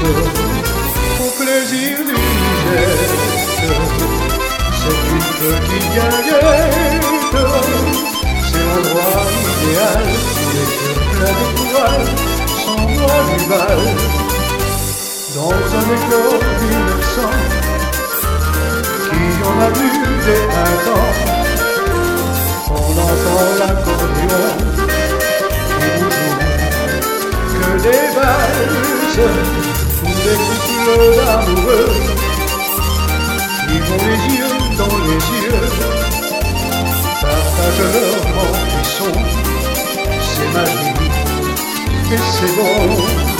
au plaisir du geste. C'est une petite guinguette, c'est l'endroit idéal où les yeux pleins d'étoiles s'envoient du bal. Dans un décor innocent qui en a vu des printemps, on entend l'accordéon qui vous joue que des valses ou des couples d'amoureux qui vont les yeux dans les yeux, partagent leur vent qui sont, c'est magique et c'est bon.